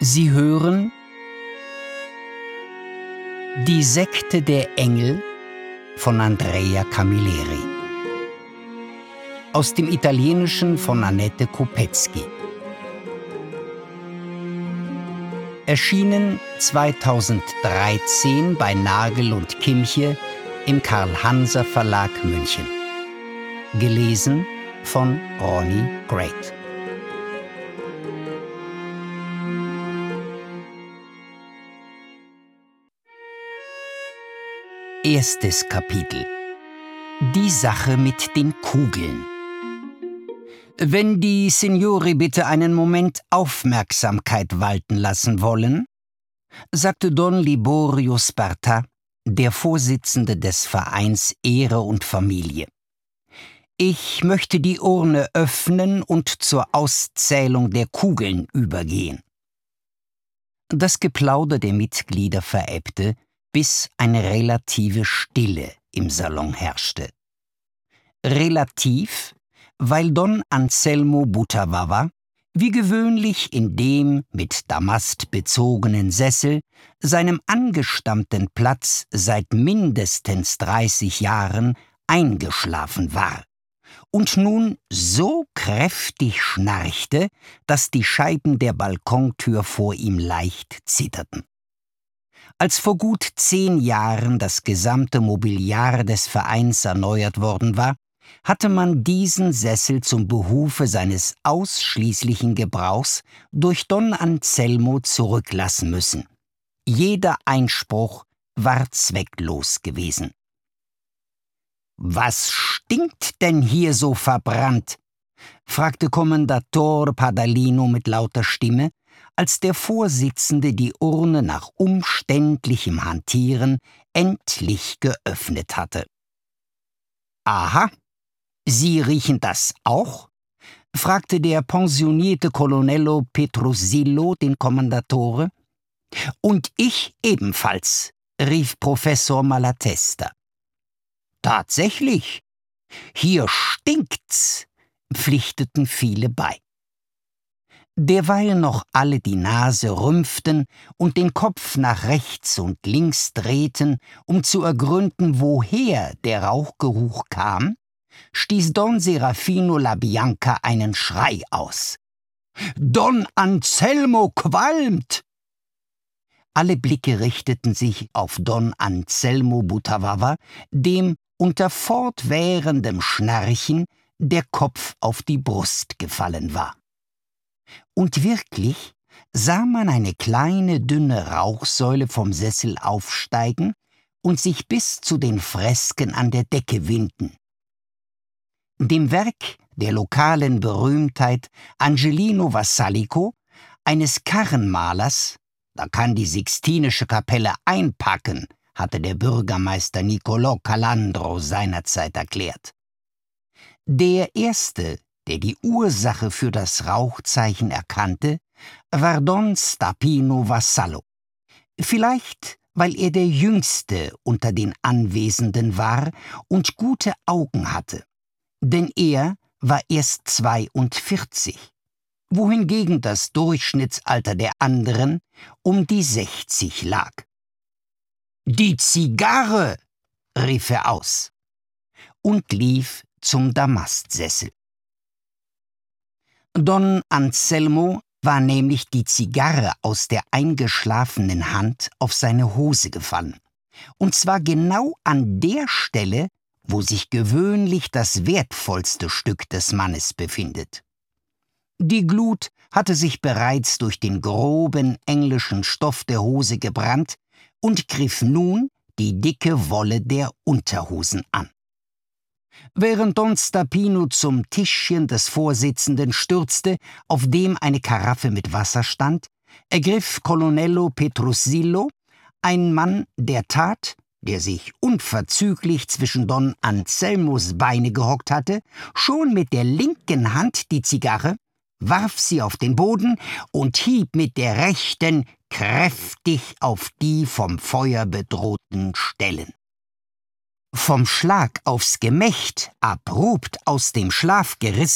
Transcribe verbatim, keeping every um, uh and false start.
Sie hören Die Sekte der Engel von Andrea Camilleri. Aus dem Italienischen von Annette Kopetzky. Erschienen zweitausenddreizehn bei Nagel und Kimche im Karl-Hanser Verlag München. Gelesen von Ronnie Great. Erstes Kapitel. Die Sache mit den Kugeln. Wenn die Signori bitte einen Moment Aufmerksamkeit walten lassen wollen, sagte Don Liborio Sparta, der Vorsitzende des Vereins Ehre und Familie. Ich möchte die Urne öffnen und zur Auszählung der Kugeln übergehen. Das Geplauder der Mitglieder verebbte, bis eine relative Stille im Salon herrschte. Relativ, weil Don Anselmo Butavava, wie gewöhnlich in dem mit Damast bezogenen Sessel, seinem angestammten Platz seit mindestens dreißig Jahren eingeschlafen war und nun so kräftig schnarchte, dass die Scheiben der Balkontür vor ihm leicht zitterten. Als vor gut zehn Jahren das gesamte Mobiliar des Vereins erneuert worden war, hatte man diesen Sessel zum Behufe seines ausschließlichen Gebrauchs durch Don Anselmo zurücklassen müssen. Jeder Einspruch war zwecklos gewesen. »Was stinkt denn hier so verbrannt?« fragte Kommandatore Padalino mit lauter Stimme, als der Vorsitzende die Urne nach umständlichem Hantieren endlich geöffnet hatte. »Aha, Sie riechen das auch?« fragte der pensionierte Colonnello Petrusillo den Kommandatore. »Und ich ebenfalls«, rief Professor Malatesta. »Tatsächlich, hier stinkt's«, pflichteten viele bei. Derweil noch alle die Nase rümpften und den Kopf nach rechts und links drehten, um zu ergründen, woher der Rauchgeruch kam, stieß Don Serafino LaBianca einen Schrei aus. »Don Anselmo qualmt!« Alle Blicke richteten sich auf Don Anselmo Butavava, dem unter fortwährendem Schnarchen der Kopf auf die Brust gefallen war. Und wirklich sah man eine kleine, dünne Rauchsäule vom Sessel aufsteigen und sich bis zu den Fresken an der Decke winden. Dem Werk der lokalen Berühmtheit Angelino Vassalico, eines Karrenmalers, da kann die Sixtinische Kapelle einpacken, hatte der Bürgermeister Niccolò Calandro seinerzeit erklärt. Der erste, der die Ursache für das Rauchzeichen erkannte, war Don Stapino Vassallo. Vielleicht, weil er der Jüngste unter den Anwesenden war und gute Augen hatte, denn er war erst zweiundvierzig, wohingegen das Durchschnittsalter der anderen um die sechzig lag. »Die Zigarre!« rief er aus und lief zum Damastsessel. Don Anselmo war nämlich die Zigarre aus der eingeschlafenen Hand auf seine Hose gefallen, und zwar genau an der Stelle, wo sich gewöhnlich das wertvollste Stück des Mannes befindet. Die Glut hatte sich bereits durch den groben englischen Stoff der Hose gebrannt und griff nun die dicke Wolle der Unterhosen an. Während Don Stapino zum Tischchen des Vorsitzenden stürzte, auf dem eine Karaffe mit Wasser stand, ergriff Colonnello Petrusillo, ein Mann der Tat, der sich unverzüglich zwischen Don Anselmos Beine gehockt hatte, schon mit der linken Hand die Zigarre, warf sie auf den Boden und hieb mit der rechten kräftig auf die vom Feuer bedrohten Stellen. Vom Schlag aufs Gemächt, abrupt aus dem Schlaf gerissen,